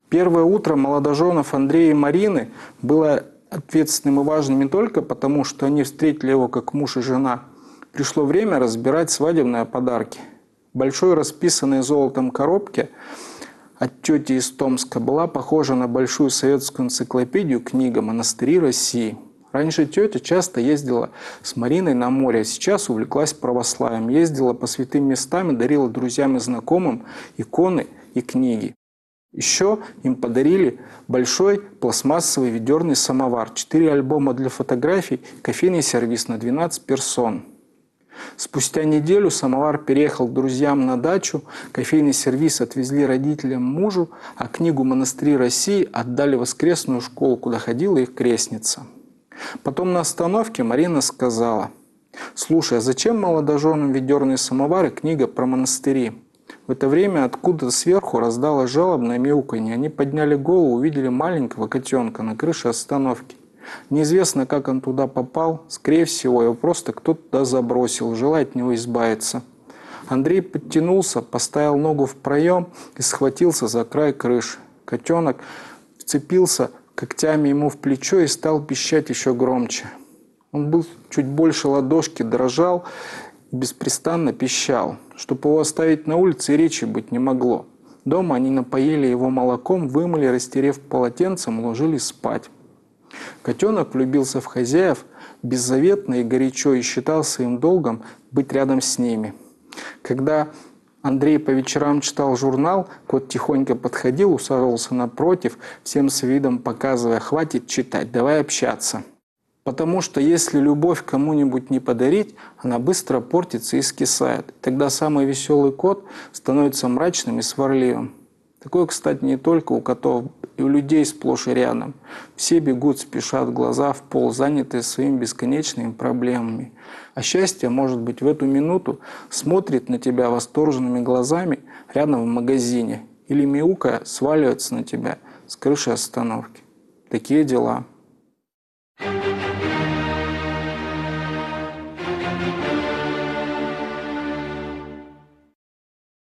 Первое утро молодоженов Андрея и Марины было ответственным и важным не только потому, что они встретили его как муж и жена. Пришло время разбирать свадебные подарки. В большой расписанной золотом коробке от тети из Томска была похожа на большую советскую энциклопедию книга «Монастыри России». Раньше тетя часто ездила с Мариной на море, а сейчас увлеклась православием. Ездила по святым местам и дарила друзьям и знакомым иконы и книги. Еще им подарили большой пластмассовый ведерный самовар, 4 альбома для фотографий, кофейный сервиз на 12 персон. Спустя неделю самовар переехал к друзьям на дачу, кофейный сервиз отвезли родителям мужу, а книгу «Монастыри России» отдали в воскресную школу, куда ходила их крестница. Потом на остановке Марина сказала: «Слушай, а зачем молодоженам ведерный самовар и книга про монастыри?» В это время откуда-то сверху раздалось жалобное мяуканье. Они подняли голову, увидели маленького котенка на крыше остановки. Неизвестно, как он туда попал. Скорее всего, его просто кто-то туда забросил, желая от него избавиться. Андрей подтянулся, поставил ногу в проем и схватился за край крыши. Котенок вцепился когтями ему в плечо и стал пищать еще громче. Он был чуть больше ладошки, дрожал и беспрестанно пищал. Чтобы его оставить на улице, и речи быть не могло. Дома они напоили его молоком, вымыли, растерев полотенцем, уложили спать. Котенок влюбился в хозяев беззаветно и горячо и считал своим долгом быть рядом с ними. Когда Андрей по вечерам читал журнал, кот тихонько подходил, усаживался напротив, всем с видом показывая: «Хватит читать, давай общаться». Потому что если любовь кому-нибудь не подарить, она быстро портится и скисает. Тогда самый веселый кот становится мрачным и сварливым. Такое, кстати, не только у котов, и у людей сплошь и рядом. Все бегут, спешат, глаза в пол, занятые своими бесконечными проблемами. А счастье, может быть, в эту минуту смотрит на тебя восторженными глазами рядом в магазине или, мяукая, сваливается на тебя с крыши остановки. Такие дела.